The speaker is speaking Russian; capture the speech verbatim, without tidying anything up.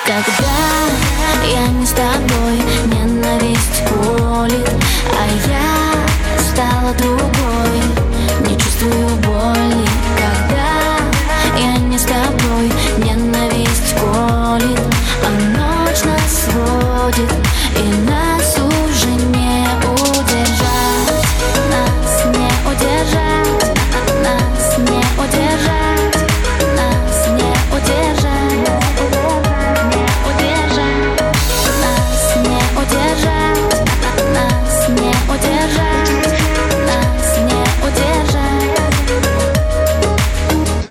Когда я не с тобой, ненависть колет, а я стала другой.